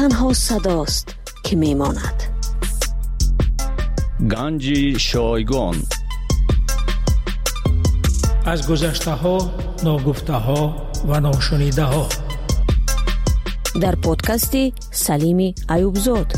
تنها صداست که میماند. گنج شایگان. از گذشته ها، ناگفته ها و ناشنیده ها. در پادکست سلیم ایوبزاد.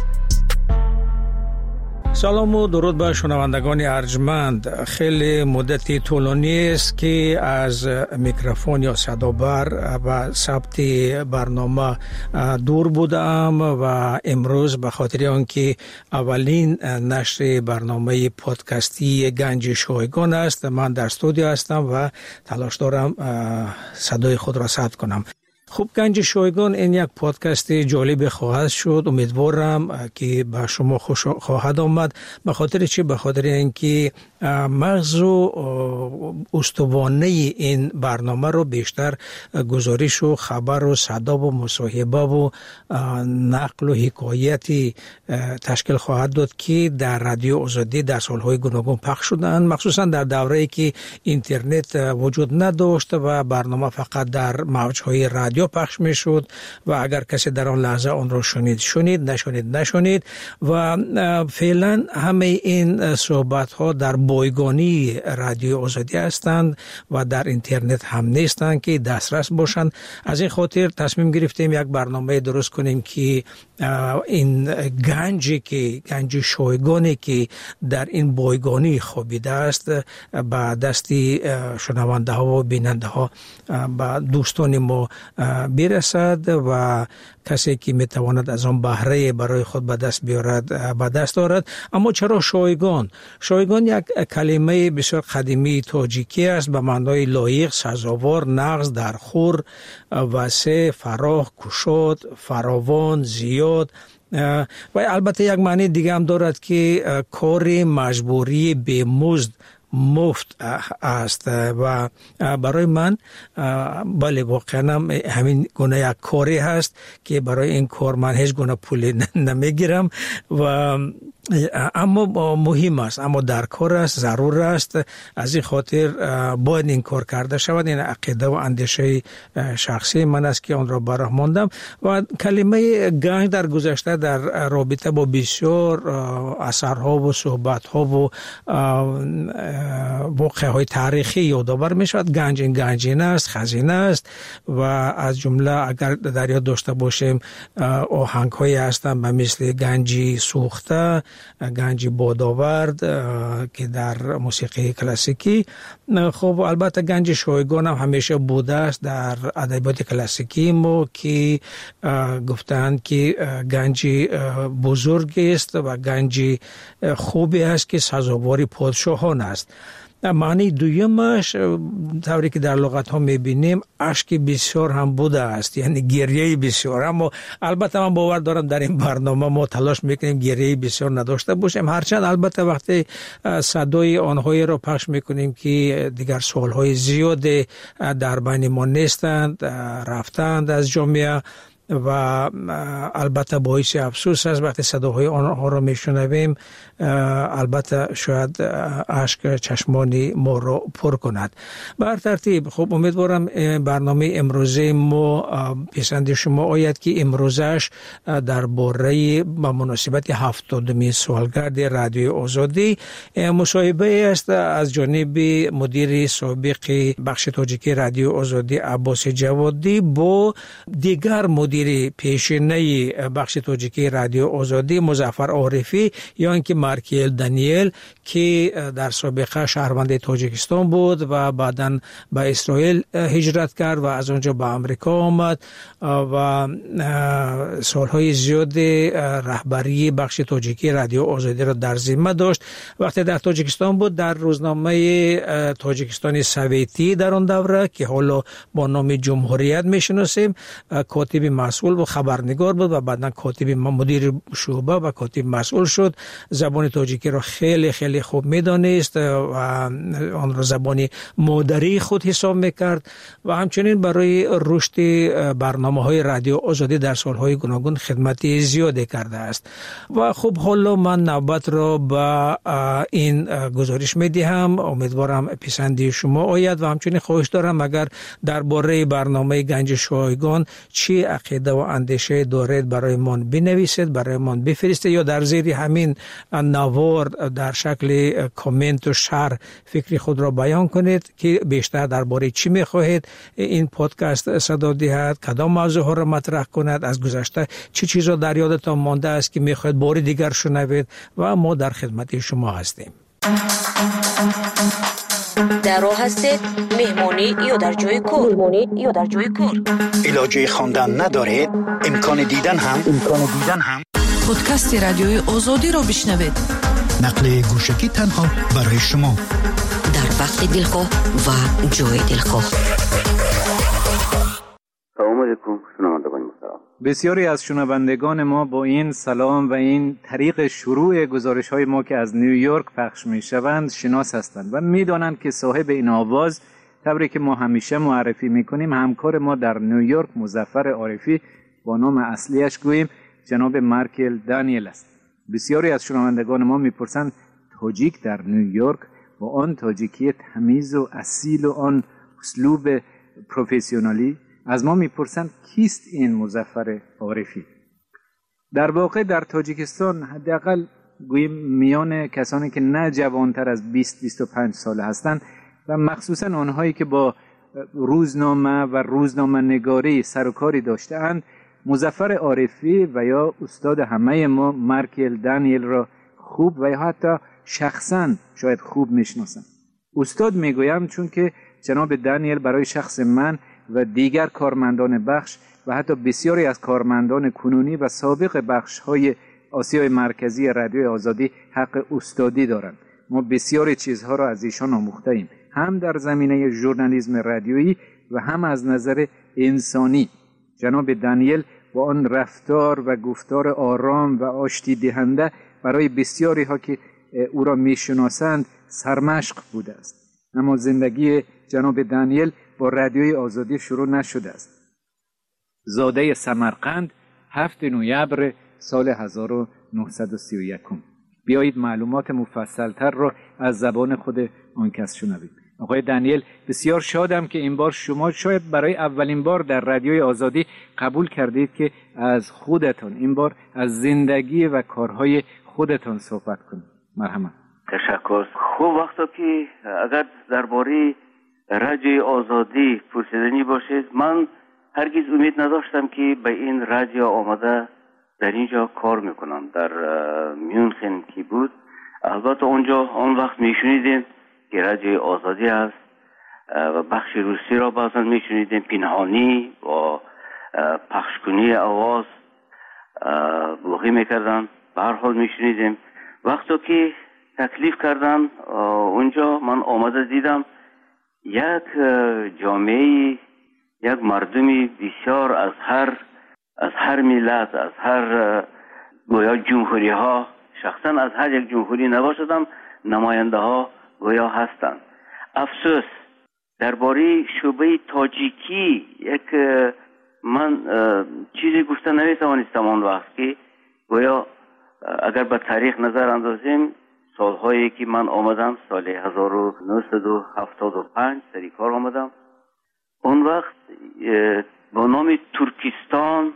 سلام و درود به شنوندگان ارجمند. خیلی مدتی طولانی است که از میکروفون یا صدابر و ثبت برنامه دور بودم و امروز به خاطر آنکه اولین نشر برنامه پادکستی گنج شایگان است، من در استودیو هستم و تلاش دارم صدای خود را ثبت کنم. خوب، گنج شایگان این یک پادکست جالب خواهد شد. امیدوارم که به شما خوش خواهد آمد. به خاطر چی؟ به خاطر اینکه مغز و استوانه این برنامه رو بیشتر گزارش و خبر و صدا و مصاحبه و نقل و حکایتی تشکیل خواهد داد که در رادیو آزادی در سالهای گوناگون پخش شدند، مخصوصا در دوره‌ای که اینترنت وجود نداشت و برنامه فقط در موج‌های رادیو پخش میشد و اگر کسی در آن لحظه آن را شنید نشنید و فعلا همه این صحبت ها در بایگانی رادیو آزادی هستند و در اینترنت هم نیستند که دسترس باشند. از این خاطر تصمیم گرفتیم یک برنامه درست کنیم که این گنج شایگانی که در این بایگانی خوابیده است به دستی شنونده ها و بیننده ها به دوستان ما برسد و کسی که میتواند از آن بهره برای خود به دست بیارد به دست دارد. اما چرا شایگان؟ شایگان یک کلمه بسیار قدیمی تاجیکی است به معنای لایق، سزاوار، نغز، درخور، وسع، فراخ، گشاد، فراوان، زیاد و البته یک معنی دیگه هم دارد که کار مجبوری بی‌مزد، مفت است و برای من بله واقعا همین گونه یک کاری هست که برای این کار من هیچ گونه پول نمیگیرم و اما مهم است، اما در کار است، ضرور است. از این خاطر باید این کار کرده شود. این عقیده و اندیشه شخصی من است که آن را براه ماندم و کلمه گنج در گذشته در رابطه با بسیار اثرها و صحبتها و واقعه‌های تاریخی یادآور می شود. گنج این گنجینه است، خزینه است و از جمله اگر در یاد داشته باشیم آهنگ‌هایی هستند به مثل گنجی سوخته، گنج بادآورد که در موسیقی کلاسیکی. خب البته گنج شایگان هم همیشه بوده است در ادبیات کلاسیکی ما که گفتند که گنج بزرگی است و گنج خوبی است که سزاوار پادشاهان است. معنی دویمش طوری که در لغت ها میبینیم اشک بسیار هم بوده است، یعنی گریه بسیار. اما البته من باور دارم در این برنامه ما تلاش میکنیم گریه بسیار نداشته باشیم، هرچند البته وقتی صدای آنهایی را پخش میکنیم که دیگر سالهای زیاد در بین ما نیستند، رفتند از جامعه و البته باعث افسوس است وقتی صداهای آنها را میشنویم. البته شاید اشک چشمان ما را پر کند. به هر ترتیب خب امیدوارم برنامه امروزه ما پسند شما آید که امروزش درباره به مناسبت 70مین سالگرد رادیو آزادی مصاحبه است از جانب مدیر سابق بخش تاجیکی رادیو آزادی عباس جوادی با دیگر مدیر پیشینه بخش تاجیکی رادیو آزادی مظفر عارفی یا اینکه مارکیل دانیل که در سابقه شهروند تاجیکستان بود و بعداً به اسرائیل هجرت کرد و از اونجا به آمریکا آمد و سالهای زیاد رهبری بخش تاجیکی رادیو آزادی را در ذمه داشت. وقتی در تاجیکستان بود در روزنامه تاجیکستان سویتی در آن دوره که حالا با نام جمهوریت میشناسیم کاتب مسئول و خبرنگار بود و بعداً کاتب مدیر شعبه و کاتب مسئول شد. زبان تاجیکی را خیلی خیلی خوب میدانست و آن را زبان مادری خود حساب میکرد و همچنین برای رشد برنامه‌های رادیو آزادی در سالهای گوناگون خدمت زیادی کرده است. و خب حالا من نوبت را به این گزارش میدهم. امیدوارم پسندی شما آید و همچنین خواهش دارم اگر درباره برنامه گنج شایگان چی عقیده و اندیشه دارید برایمان بنویسید، برایمان بفرستید یا در زیر همین نوار در شکل کامنت و شرح فکر خود را بیان کنید که بیشتر درباره چی میخواهید این پادکست صدا دهد، کدام موضوع ها را مطرح کند، از گذشته چه چیزا در یادتان مانده است که میخواهید بار دیگر شنوید و ما در خدمت شما هستیم. در راه هستید مهمانی یا در جای کار علاجه خواندن ندارید، امکان دیدن هم پادکست رادیوی آزادی را بشنوید. نقل گوشکی تنها برای شما در وقت دلخواه و جای دلخواه. سلام علیکم شنوندگان محترم. بسیاری از شنوندگان ما با این سلام و این طریق شروع گزارش‌های ما که از نیویورک پخش می‌شوند شناس هستند و می‌دانند که صاحب این آواز طوری که ما همیشه معرفی می‌کنیم همکار ما در نیویورک مظفر عارفی با نام اصلیش گوییم جناب مارکل دانیل است. بسیاری از شنوندگان ما می‌پرسند تاجیک در نیویورک با آن تاجیکی تمیز و اصیل و آن اسلوب پروفسیونالی از ما میپرسند کیست این مظفر عارفی؟ در واقع در تاجیکستان حداقل گوییم میان کسانی که نه جوانتر از 20-25 ساله هستند و مخصوصا آنهایی که با روزنامه و روزنامه نگاری سر و کاری داشته‌اند مظفر عارفی و یا استاد همه ما مارکل دانیل را خوب و یا حتی شخصا شاید خوب میشناسند. استاد میگویم چون که جناب دانیل برای شخص من و دیگر کارمندان بخش و حتی بسیاری از کارمندان کنونی و سابق بخش‌های آسیای مرکزی رادیوی آزادی حق استادی دارند. ما بسیاری چیزها را از ایشان آموخته‌ایم، هم در زمینه ژورنالیسم رادیویی و هم از نظر انسانی. جناب دانیل با آن رفتار و گفتار آرام و آشتی دهنده برای بسیاری ها که او را میشناسند سرمشق بوده است. اما زندگی جناب دانیل با رادیوی آزادی شروع نشده است. زاده سمرقند 7 نوامبر سال 1931. بیایید معلومات مفصلتر را از زبان خود آن کس شنویم. آقای دانیل، بسیار شادم که این بار شما شاید برای اولین بار در رادیوی آزادی قبول کردید که از خودتان این بار از زندگی و کارهای خودتان صحبت کنید. مرحمت. تشکر. خوب وقتا که اگر درباره رادیوی آزادی پرسیدنی باشید، من هرگز امید نداشتم که به این رادیو آمده در اینجا کار میکنم. در میونخن که بود، البته اونجا آن وقت میشنیدیم که رادیوی آزادی است و بخش روسی را بعضا میشنیدیم پنهانی و پخشکنی آواز بلوغی میکردن. به هر حال میشنیدیم. وقتی که تکلیف کردن اونجا من آمده دیدم یک جامعه، یک مردمی بسیار از هر ملت، از هر گویا جمهوری ها، شخصا از هر یک جمهوری نباشدم نماینده ها گویا هستند. افسوس درباره شعبه تاجیکی یک من چیزی گفته نمیتوانستم آن وقت که گویا اگر به تاریخ نظر اندازیم سالهایی که من آمدم سال 1975 سری کار آمدم، اون وقت با نام ترکستان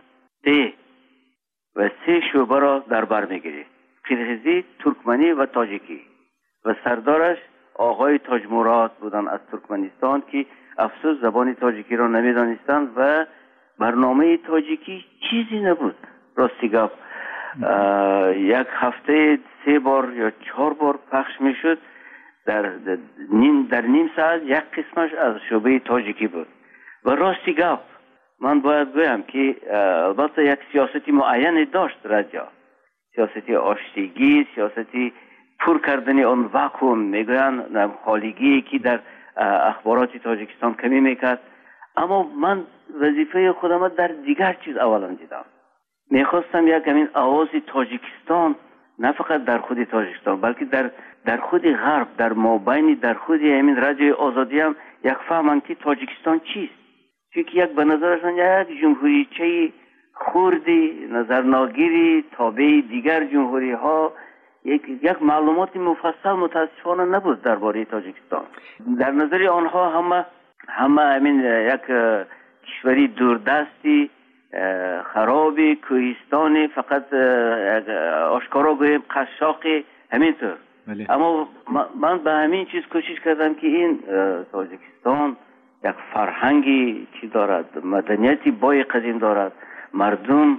و 3 شعبه را در بر میگیرید: قرغیزی، ترکمنی و تاجیکی و سردارش آقای تاج مراد بودن از ترکمنستان که افسوس زبان تاجیکی را نمیدانستند و برنامه تاجیکی چیزی نبود. راستی گفت یک هفته 3 بار یا 4 بار پخش میشد. در نیم ساعت یک قسمش از شعبه تاجیکی بود. و راستی گفت من باید گویم که البته یک سیاستی معینی داشت رادیو، سیاستی آشتیگی، سیاستی پر کردن آن واکوم، میگویند خالیگی که در اخبارات تاجیکستان کمی میکرد. اما من وظیفه خودم در دیگر چیز اولا دیدم. میخواستم یک همین آواز تاجیکستان نه فقط در خود تاجیکستان بلکه در خود غرب، در مابین در خود همین رادیوی آزادی هم یک فهمن که تاجیکستان چیست. چون یک به نظرشان یک جمهوریچه خوردی، نظرناگیری، تابع دیگر جمهوری ها، یک معلومات مفصل متاسفانه نبود درباره تاجیکستان. در نظر آنها همه همین یک کشوری دوردستی خرابی، کوهستانی، فقط آشکارا گوییم قشاقی، همینطور. اما من به همین چیز کوشش کردم که این تاجیکستان یک فرهنگی چی دارد، مدنیتی بای قدیم دارد، مردم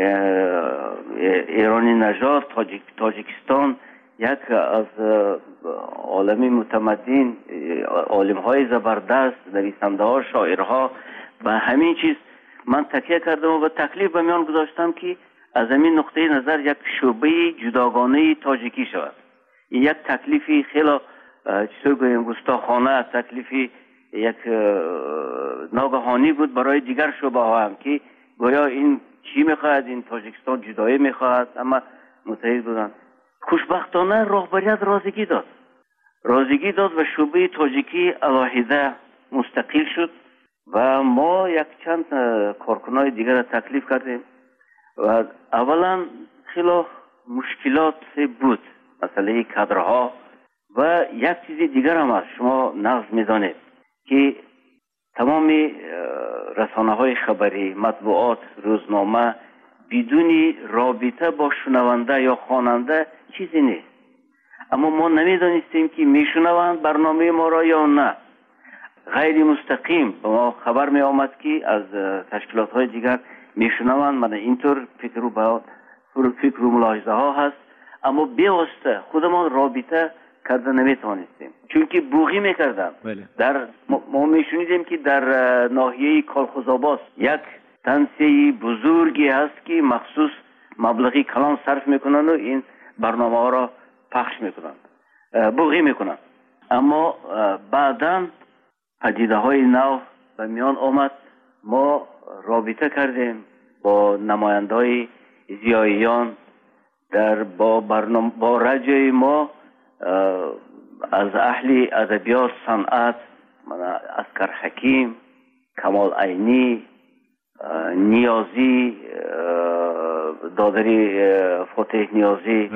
ایرانی نژاد، تاجیکستان یک از عالمی متمدن، عالم های زبردست، نویسنده ها، شاعرها. به همین چیز من تکیه کردم و تکلیف به میان گذاشتم که از همین نقطه نظر یک شعبه جداگانه تاجیکی شود. این یک تکلیفی خیلی چطور گویم گستاخانه، تکلیفی یک ناگهانی بود برای دیگر شعبه ها هم که گویا این چی میخواهد، این تاجیکستان جدایی میخواهد، اما متحد بودن. خوشبختانه رهبریت رازیگی داد و شعبه تاجیکی علاهیده مستقل شد و ما یک چند کارکنای دیگر را تکلیف کردیم و اولا خیلی مشکلات بود، مسئله کادرها و یک چیز دیگر هم است. شما نقض میدانید که تمام رسانه های خبری، مطبوعات، روزنامه بدون رابطه با شنونده یا خواننده چیزی نیست. اما ما نمیدانستیم که میشنوند برنامه ما را یا نه. غیر مستقیم به ما خبر می آمد که از تشکیلات های دیگر میشنوند. من اینطور فکر و ملاحظه ها هست، اما بیواسطه خودمان رابطه کرده نمیتوانستیم، چون که بوغی میکردن. در ما میشنیدیم که در ناحیه کالخوزآباد یک تنسیه بزرگی هست که مخصوص مبلغی کلان صرف میکنن و این برنامه ها را پخش میکنن، بوغی میکنن. اما بعداً پدیده های نو به میان آمد. ما رابطه کردیم با نماینده های زیاییان با رجای ما از اهل ادبیات، صنعت، اسکر حکیم، کمال عینی، نیازی، دادری فاتح نیازی،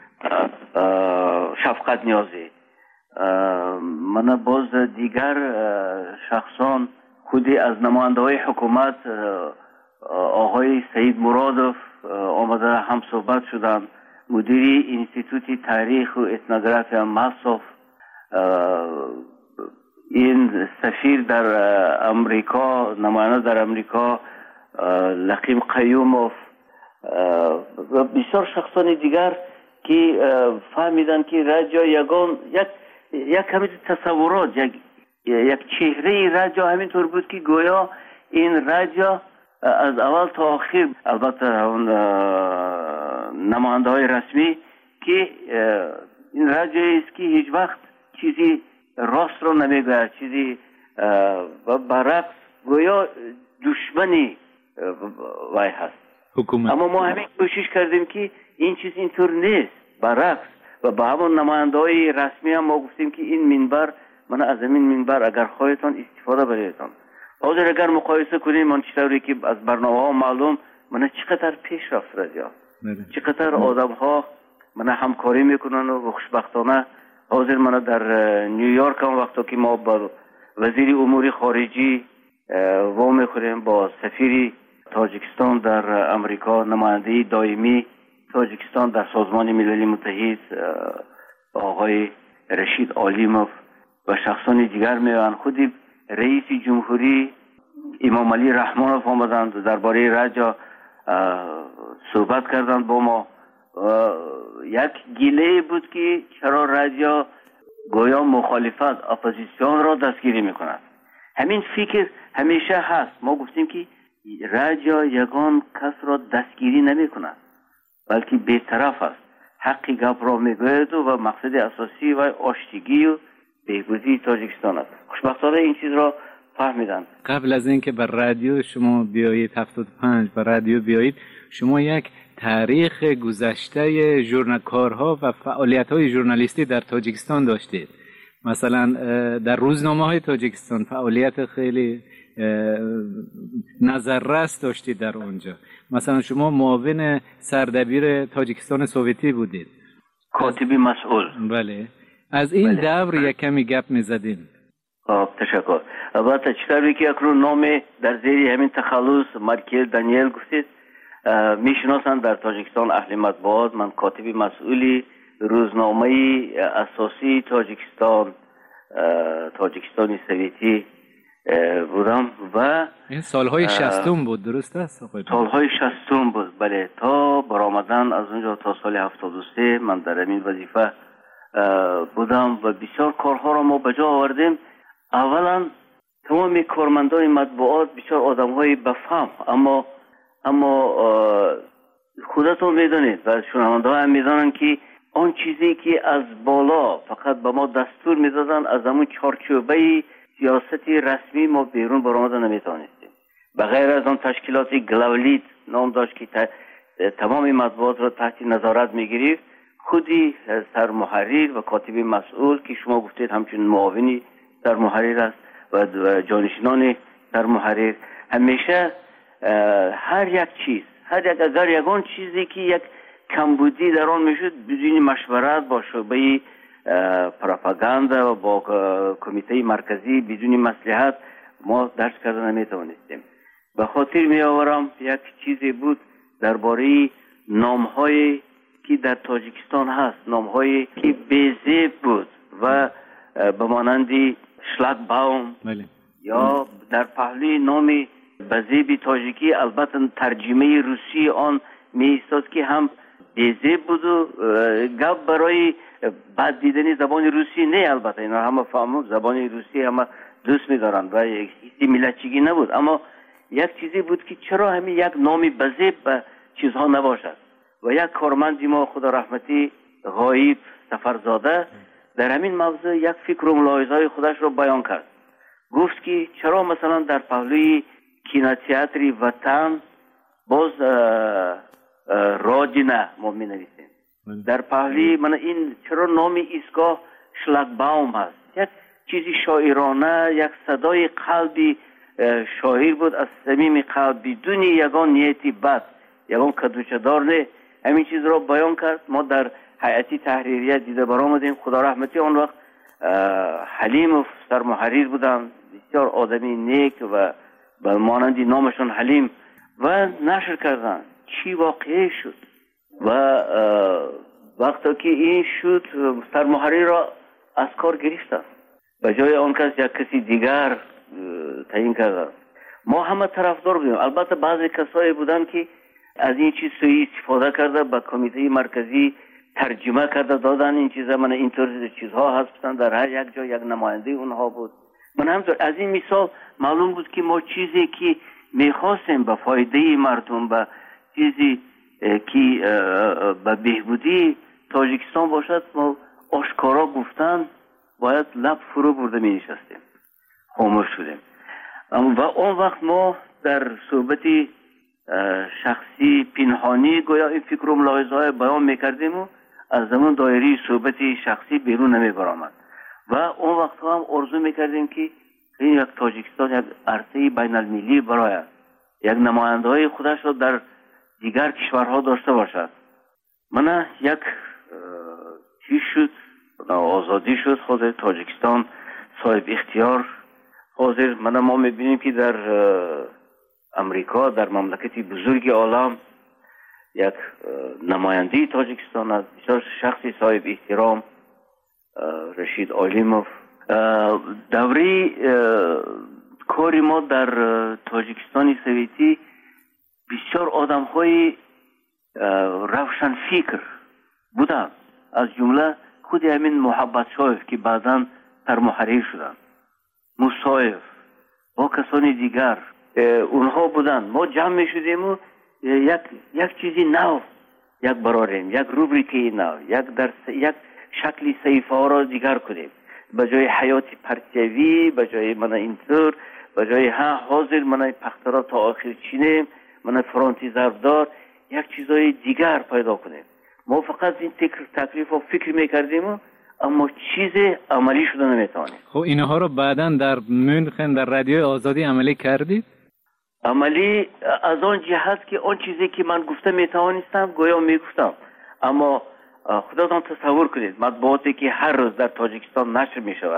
شفقت نیازی، من باز دیگر شخصان خودی از نماینده های حکومت، آقای سید مرادوف آمده هم صحبت شدن، مدیری انستیتوت تاریخ و اتنوگرافی مصف، این سفیر در امریکا، نماینده در امریکا لقیم قیوموف و بسیار شخصان دیگر که فهمیدن که رجا یک همین تصورات، یک چهره رجا همینطور بود که گویا این رجا از اول تا آخر، البته اون نماینده های رسمی، که این رجایی است که هیچ وقت چیزی راست رو نمیگوید، چیزی برعکس گویا دشمنی وای هست حکومت. اما ما همین کوشش کردیم که این چیز اینطور نیست، برعکس. و با همون نماینده های رسمی هم ما گفتیم که این منبر، من از این منبر اگر خواهیتان استفاده بریدتان. حاضر اگر مقایسه کنیم من چطوری که از برنامه ها معلوم من چقدر پیش رفت رجا، چقدر آدم ها من همکاری میکنن و خوشبختانه حاضر من در نیویورک هم وقتا که ما با وزیر امور خارجی و میخوریم، با سفیر تاجیکستان در امریکا، نماینده دائمی تاجیکستان در سازمان ملل متحد آقای رشید عالیموف و شخصان دیگر میان، خودی رئیس جمهوری امام علی رحمانوف آمدند درباره رجا صحبت کردند با ما. یک گله بود که چرا رجا گویا مخالفت، اپوزیسیون را دستگیری میکند. همین فکر همیشه هست. ما گفتیم که رجا یگان کس را دستگیری نمیکند، بلکه بی‌طرف است، حقی گپ را میگوید و مقصد اساسی و آشتگی و بهبودی تاجیکستان است. خوشبختانه این چیز را فهمیدن. قبل از اینکه بر رادیو شما بیایید 75 بر رادیو بیایید، شما یک تاریخ گذشته ژورنالکارها و فعالیت‌های ژورنالیستی در تاجیکستان داشتید. مثلا در روزنامه‌های تاجیکستان فعالیت خیلی نظررس داشتید در اونجا. مثلا شما معاون سردبیر تاجیکستان سوویتی بودید، کاتبی مسئول. بله. از این دور یک کمی گپ می‌زدیم. تشکر. البته چطوری که اکنون نام در زیر همین تخلص مارکل دانیل گفتید میشناسند در تاجیکستان اهل مطبوعات. من کاتب مسئولی روزنامه اساسی تاجیکستانی سویتی بودم و این سالهای 60 بود، درست است؟ سالهای 60 بود، بله. تا برآمدن از اونجا تا سال 73 من در این وظیفه بودم و بسیار کارها را ما به جا آوردیم. اولا تمام کارمندان مطبوعات بسیار آدم‌های بفهم، اما خودتون میدونید و شنونده ها هم میدونن که آن چیزی که از بالا فقط به ما دستور میدادن از همون چارچوبه سیاستی رسمی ما بیرون برآمده نمیتونستیم. بغیر از آن تشکیلات گلولیت نام داشت که تمام مطبوعات را تحت نظارت میگیرید، خودی سرمحرر و کاتب مسئول که شما گفتید همچنین معاونی سرمحرر است و جانشینان سرمحرر همیشه هر یک چیز اگر یگان چیزی که یک کمبودی در آن میشد بدون مشورت با شعبه پروپاگاندا و با کمیته مرکزی بدون مصلحت ما درس کردن نمیتوانستیم. به خاطر می آورم یک چیزی بود درباره نام‌هایی که در تاجیکستان هست، نام‌هایی که بی‌زیب بود و به مانند شلاگباوم یا در پهلوی نام بزیب تاجیکی البته ترجمه روسی آن می ایستاد که هم بی‌زیب بود و گپ برای بد دیدنی زبان روسی نه. البته اینا همه فهمون زبان روسی همه دوست می‌دارن و هیچ ملتچگی نبود، اما یک چیزی بود که چرا همین یک نام بزیب به چیزها نباشد. و یک کارمندی ما خدا رحمتی غایب سفرزاده در همین موضوع یک فکر و ملاحظه‌های خودش را بیان کرد. گفت که چرا مثلا در پهلوی کینوتئاتر وطن باز رادینه ما می نویسیم، در پهلوی من این چرا نام ایستگاه شلاگباوم هست. یک چیزی شاعرانه، یک صدای قلبی شاعر بود از صمیم قلب بدون یگان نیتی بد، یگان کدوچه‌دار نه. همین چیز را بیان کرد. ما در هیئت تحریریه دیده برآمدیم. خدا رحمتی آن وقت حلیم سرمحرر بودن، بسیار آدمی نیک و به مانند نامشون حلیم، و نشر کردن چی واقعی شد. و وقتی که این شد سرمحرر را از کار گرفتن، به جای آن کس یک کسی دیگر تعیین کردن. ما همه طرفدار بودیم. البته بعضی کسایی بودن که از این چیز سوء استفاده کرده، به کمیته مرکزی ترجمه کرده دادن این چیزا. من اینطور چیزها هست در هر یک جا یک نماینده اونها بود. من همطور از این مثال معلوم بود که ما چیزی که میخواستیم به فایده مردم، به چیزی که به بهبودی تاجیکستان باشد، ما آشکارا گفتن باید لب فرو برده می نشستیم، خاموش شدیم. و اون وقت ما در صحبت شخصی پنهانی گویا این فکر و ملاحظه های بیان میکردیم و از زمان دایره صحبت شخصی بیرون نمی برآمد. و اون وقت هم آرزو میکردیم که این یک تاجیکستان یک عرصه بین المللی برای یک نماینده های خودش را در دیگر کشورها داشته باشد. من یک چیز شد، آزادی شد، خود تاجیکستان صاحب اختیار حاضر. ما میبینیم که در امریکا، در مملکتی بزرگ عالم، یک نماینده تاجیکستان است، بسیار شخصی صاحب احترام، رشید عالیموف. دوره کاری ما در تاجیکستان سویتی بسیار آدم های روشن فکر بودن، از جمله خود همین محبت شایف که بعداً سرمحرر شدن، مصایف با کسانی دیگر اونها بودن. ما جمع می شدیم و یک چیزی نو یک براریم، یک روبریکی نو، یک شکلی صحیفه ها را دیگر کنیم. به جای حیات پرتیوی، به جای من اینطور، به جای حاضر من پخترا تا آخر چینیم، من فرانتی ضربدار، یک چیزای دیگر پیدا کنیم. ما فقط این تکلیف و فکر میکردیم اما چیز عملی شده نمیتوانیم. خب اینها رو بعداً در مونخن در رادیو آزادی عملی کردید؟ عملی از آن جهت که آن چیزی که من گفته میتوانستم گویا میگفتم، اما خودتان تصور کنید مطبوعاتی که هر روز در تاجیکستان نشر میشود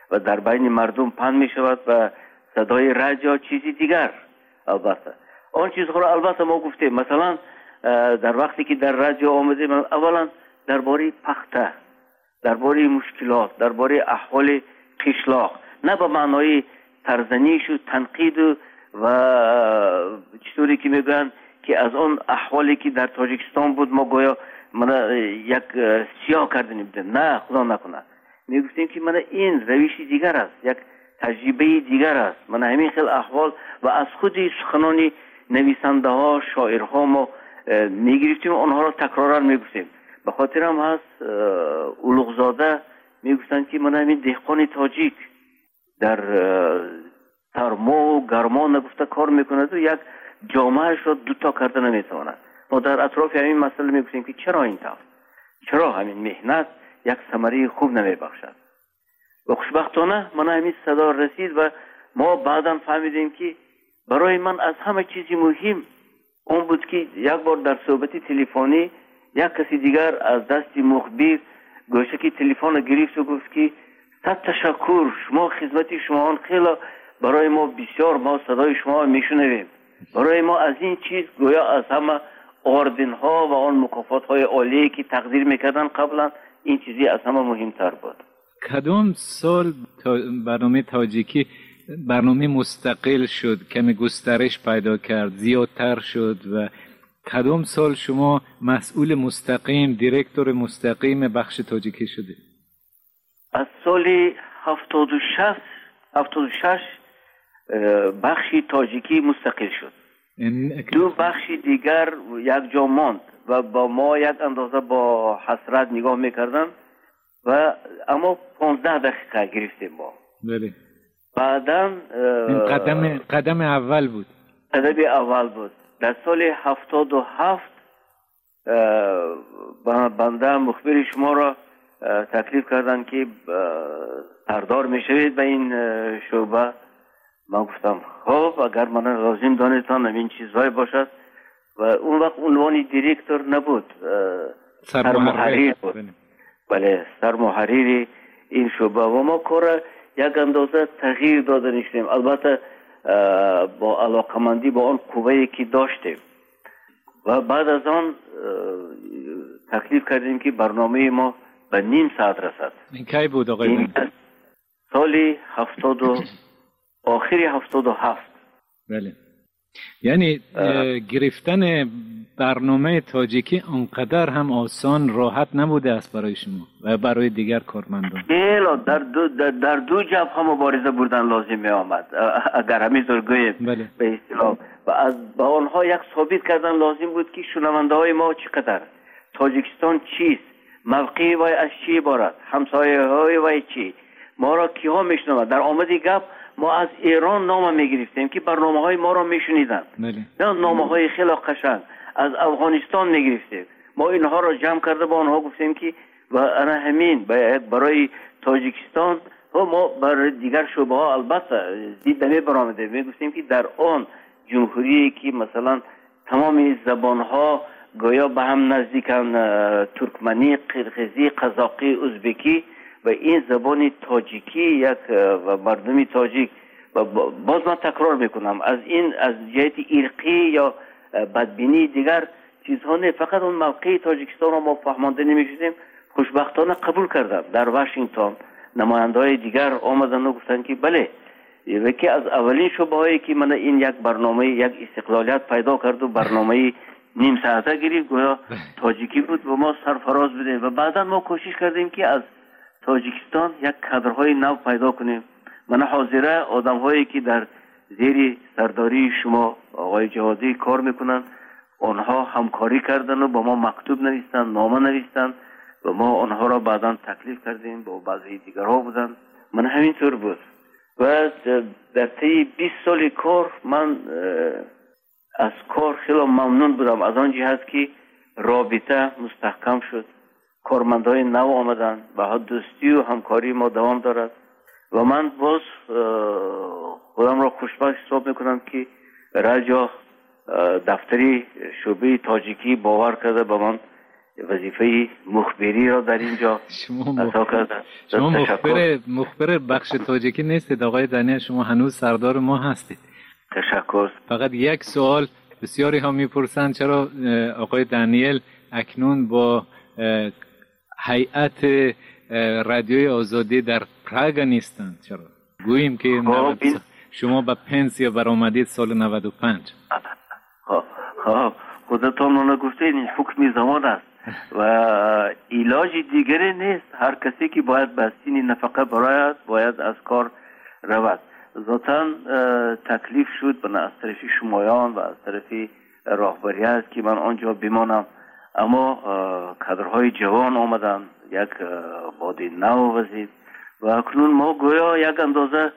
و در بین مردم پخش می شود و صدای رادیو چیزی دیگر. البته آن چیزها را البته ما گفتیم، مثلا در وقتی که در رادیو آمده اولا درباره پخته، درباره مشکلات، درباره احوال قشلاق، نه به معنای ترزنیش و تنقید و چطوری که میگن که از آن احوالی که در تاجیکستان بود ما گویا من یک سیاه کردنیم بده، نه خدا نکنه. میگفتیم که من این روشی دیگر است، یک تجربه دیگر است. من همین خیلی احوال و از خودی سخنانی نویسنده ها شاعرها ما میگرفتیم، آنها را تکرارا میگفتیم. به خاطر هم هست اولوغزاده میگفتن که من همین دهقان تاجیک در سرما و گرما نگفته کار میکند و یک جامعهش را دوتا کرده نمیتواند. ما در اطراف همین مسئله میگفتیم که چرا این طور، چرا همین مهنت یک ثمره خوب نمیبخشد. و خوشبختانه من همین صدا رسید و ما بعدا فهمیدیم که برای من از همه چیزی مهم اون بود که یک بار در صحبت تلفنی یک کسی دیگر از دست مخبر گوشه که تلفن گرفت و گفت که صد تشکر، شما خدمت شما آن خیلی برای ما بسیار، ما صدای شما میشنویم. برای ما از این چیز گویا از همه آوردن ها و آن مکافات های عالی که تقدیر میکردن قبلا این چیزی از همه مهمتر بود. کدام سال برنامه تاجیکی برنامه مستقل شد، کمی گسترش پیدا کرد، زیادتر شد و کدام سال شما مسئول مستقیم، دیرکتور مستقیم بخش تاجیکی شده؟ از سال 76 بخشی تاجیکی مستقل شد. دو بخشی دیگر یک جا ماند و با ما یک اندازه با حسرت نگاه میکردن و اما 15 دقیقه گرفتیم ما. بله. بعداً قدم اول بود. قدم اول بود. در سال 77 بنده مخبر شما را تکلیف کردن که سردار میشوید به این شعبه. من گفتم خب اگر من لازم دانستان همین چیزهای باشد و اون وقت عنوان دیرکتور نبود، سرمحریر بود. بله، سرمحریر این شعبه و ما کار یک اندازه تغییر داده نشدیم، البته با علاقمندی با آن قوه‌ای که داشتیم. و بعد از آن تکلیف کردیم که برنامه ما به نیم ساعت رسد. این کی بود آقای؟ سال آخری 77. بله. یعنی گرفتن برنامه تاجیکی انقدر هم آسان راحت نبوده است برای شما و برای دیگر کارمندان. در دو جبهه مبارزه بردن لازم می آمد اگر همینطور گوییم. بله. به اصطلاح و با آنها یک ثابت کردن لازم بود که شنونده های ما چقدر، تاجیکستان چیست، موقعی وای از چی عبارت، همسایه های وای چی، ما را کیها میشنوند. در آمد گپ ما از ایران نام میگرفتیم که برنامه های ما را میشنیدن، نه نامه های خیلی قشنگ. از افغانستان میگرفتیم، ما اینها را جمع کرده با آنها گفتیم که و انا همین برای تاجیکستان و ما برای دیگر شعبه ها البته دیدمی برآمده میگفتیم که در آن جمهوری که مثلا تمام زبان ها گویا به هم نزدیکن، ترکمنی، قرقیزی، قزاقی، ازبکی و این زبان تاجیکی یک و مردمی تاجیک و باز من تکرار میکنم از این از جهت ارقی یا بدبینی دیگر چیزها نه، فقط اون موقع تاجیکستان را ما فهمانده نمیشدیم. خوشبختانه قبول کردم. در واشنگتن نماینده های دیگر آمدن و گفتن که بله، یکی از اولین شعبه هایی که من این یک برنامه یک استقلالیت پیدا کرد و برنامه نیم ساعته گرفت گویا تاجیکی بود و ما سرفراز بدیم و بعدا ما کوشش کردیم که از تاجیکستان یک کادرهای نو پیدا کنیم. من حاضره آدم هایی که در زیر سرداری شما آقای جوادی کار میکنن، آنها همکاری کردن و با ما مکتوب نوشتن، نامه نوشتن و ما آنها را بعدا تکلیف کردیم، با بعضی دیگرها بودن. من همینطور بود و در طی 20 سال کار من از کار خیلی ممنون بودم، از آن جهت که رابطه مستحکم شد، کارمندای نو آمدن و دوستی و همکاری ما دوام دارد و من باز خودم را خوشبخت حساب میکنم که رجا دفتری شعبه تاجیکی باور کرده به من وظیفه مخبری را در اینجا ادا کردن. شما مخبر بخش تاجیکی نیستید آقای دانیل، شما هنوز سردار ما هستید. تشکر. فقط یک سوال بسیاری ها میپرسند چرا آقای دانیل اکنون با هیئت رادیوی آزادی در پراگ نیستند؟ چرا گوییم که شما به پنسیا برآمدید سال 95. خودتان اون گفته این حکم زمان است و علاج دیگری نیست. هر کسی که باید بستین نفقه باید از کار رود. ذاتاً تکلیف شد از طرف شمایان و از طرف راهبریت که من آنجا بمانم، اما کادرهای جوان آمدن، یک باد نو وزید و اکنون ما گویا یک اندازه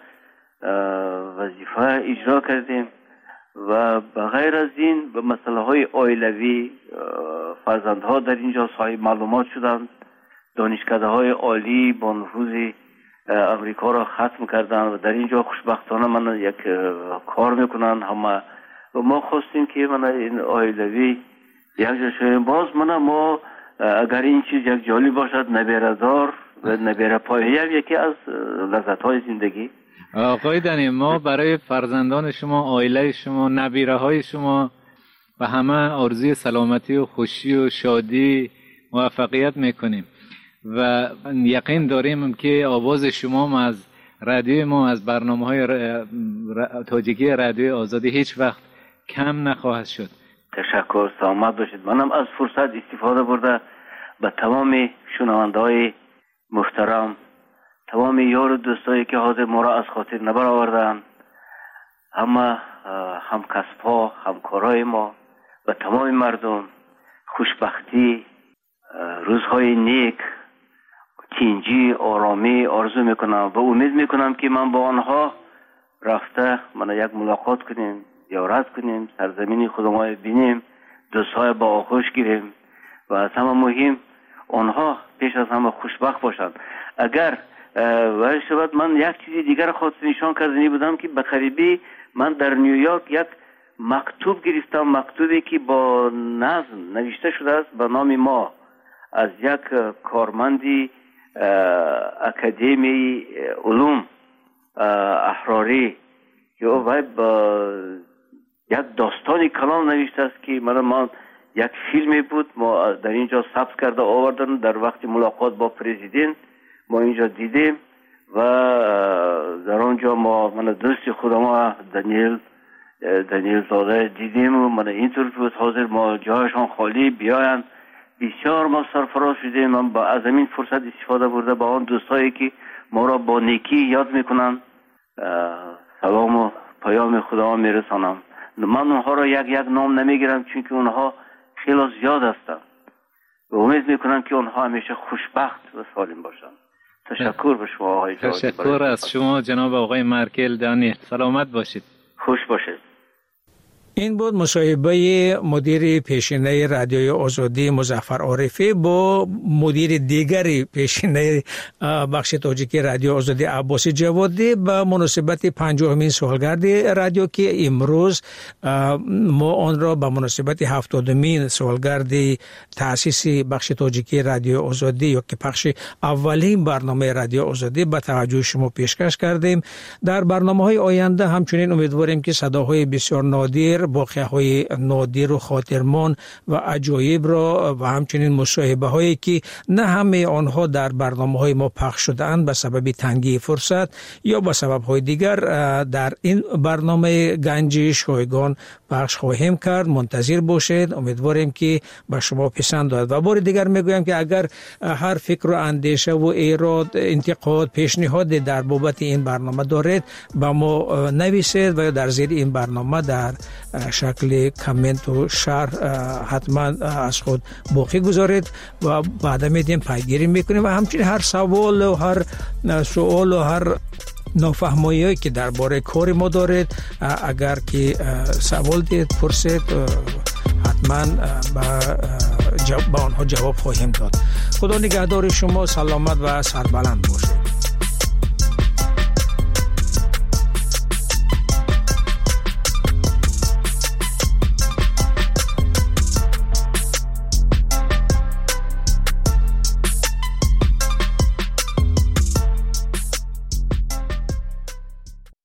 وظیفه اجرا کردیم و بغیر از این به مسئله های عائلوی فرزندها در اینجا صاحب معلومات شدند. دانشکده های عالی با نفوذ امریکا را ختم کردن و در اینجا خوشبختانه من یک کار میکنن همه و ما خواستیم که من این عائلوی یک جا شویم. باز ما اگر این چیز یک جالب باشد نبیره دار و نبیره پایه یکی از لذت های زندگی. آقای دانی، ما برای فرزندان شما، عائله شما، نبیره های شما و همه آرزوی سلامتی و خوشی و شادی موفقیت میکنیم و یقین داریم که آواز شما از رادیو ما، از برنامه‌های تاجیکی رادیوی آزادی هیچ وقت کم نخواهد شد. تشکر، سلامت باشید. منم از فرصت استفاده برده به تمام شنونده‌های محترم، تمام یار و دوستایی که حاضر ما را از خاطر نبر آوردن، همه همکسب‌ها، همکارای ما و تمام مردم خوشبختی، روزهای نیک، تینجی، آرامی آرزو میکنم و امید میکنم که من با آنها رفته یک ملاقات کنیم، زیارت کنیم، سرزمین خودمان بینیم، دوستای با آغوش گیریم و از همه مهم آنها پیش از همه خوشبخت باشند. اگر ولی شود من یک چیزی دیگر خواست نشان کردنی بودم که به قریبی من در نیویورک یک مکتوب گرفتم، مکتوبی که با نظم نوشته شده است به نام ما از یک کارمندی اکادمی علوم احراری که او با یک داستانی کلام نوشته است که من یک فیلمی بود ما در اینجا ثبت کرده آوردن. در وقت ملاقات با پرزیدنت ما اینجا دیدیم و در آنجا من دوست خودم دانیل زاده دیدیم و من اینطور بود حاضر ما جایشان خالی بیاین. بسیار ما سرفراز شدیم. من با از این فرصت استفاده برده با آن دوستایی که ما را با نیکی یاد میکنن سلام و پیام خدا میرسانم. من اونها را یک نام نمیگیرم چون که اونها خیلی زیاد هستن و امید میکنم که اونها همیشه خوشبخت و سالم باشن. تشکر به شما آقای جوادی. تشکر از شما جناب آقای مارکل دانیل. سلامت باشید. خوش باشید. این بود مصاحبه مدیر پیشینه رادیوی آزادی مظفر عارفی با مدیر دیگری پیشینه بخش تاجیکی رادیو آزادی عباسی جوادی به مناسبت 50مین سالگرد رادیو که امروز ما آن را به مناسبت 70مین سالگرد تأسیس بخش تاجیکی رادیو آزادی یا که پخش اولین برنامه رادیو آزادی به توجه شما پیشکش کردیم. در برنامه‌های آینده همچنین امیدواریم که صداهای بسیار نادر، واقعه‌های نادر و خاطرمان و عجایب را و همچنین مصاحبه هایی که نه همه آنها در برنامه‌های ما پخش شده‌اند به سبب تنگی فرصت یا به سبب‌های دیگر در این برنامه گنج شایگان پخش خواهیم کرد. منتظر باشید. امیدواریم که به شما پسند آید و بار دیگر میگویم که اگر هر فکر و اندیشه و ایراد، انتقاد، پیشنهاد در بابت این برنامه دارید با ما نویسید و در زیر این برنامه در شکل کامنت و شرح حتما از خود باقی گذارید و بعدا میدیم پیگیری میکنیم و همچنین هر سوال و هر سوال و هر نافهمایی که درباره کار ما دارید اگر که سوال دید پرسید حتما با آنها جواب خواهیم داد. خدا نگهدار شما. سلامت و سربلند باشید.